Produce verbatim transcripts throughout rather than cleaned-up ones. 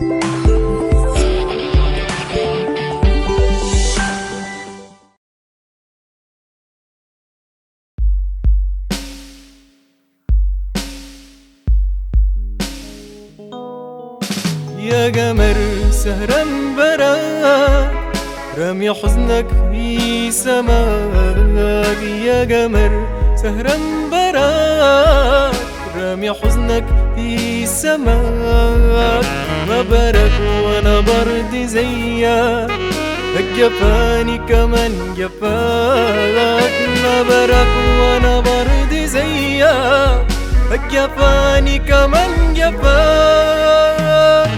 يا قمر سهرا براك رامي حزنك في سماك، يا قمر سهرا براك رامي حزنك في سماك. ما برك وانا برد زيك، الجفاني كمان جفاك. ما برك وانا برد زيك، الجفاني كمان جفاك.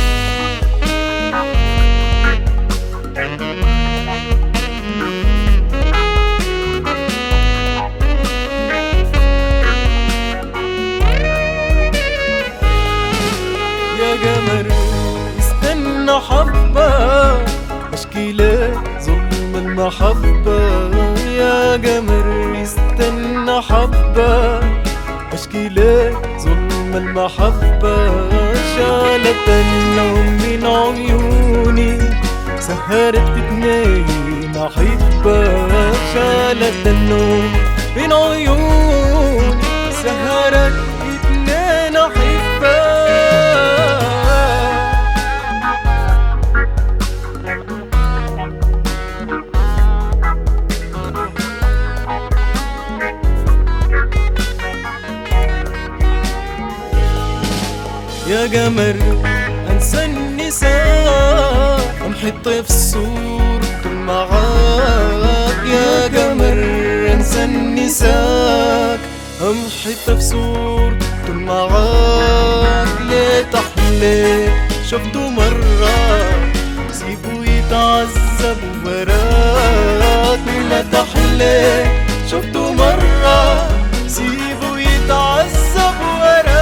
يا قمر استنى حبة اشكي لك ظلم المحبة. يا قمر استنى حبة اشكي لك ظلم المحبة. شالت النوم من عيوني سهرت اتنين أحبة. شالت النوم من عيوني سهرت اتنين أحبة. يا قمر انسى النساء امحط في صورته معاك. يا قمر انسى النساء امحط في صورته معاك. ليه تحلى شفته مرة سيبه يتعذب وراك. لا تحلى شفته مرة سيبه يتعذب وراك.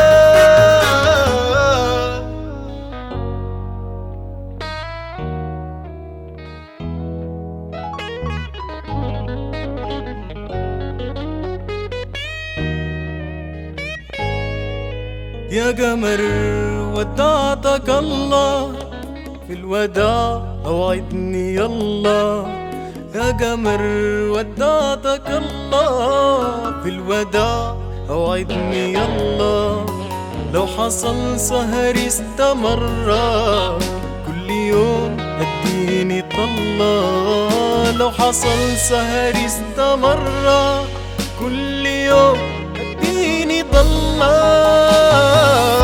يا قمر ودعتك الله في الوداع اوعدني يلا. يا قمر ودعتك الله في الوداع اوعدني يلا. لو حصل سهر استمر كل يوم اديني طلة. لو حصل سهر استمر كل يوم اديني طلة.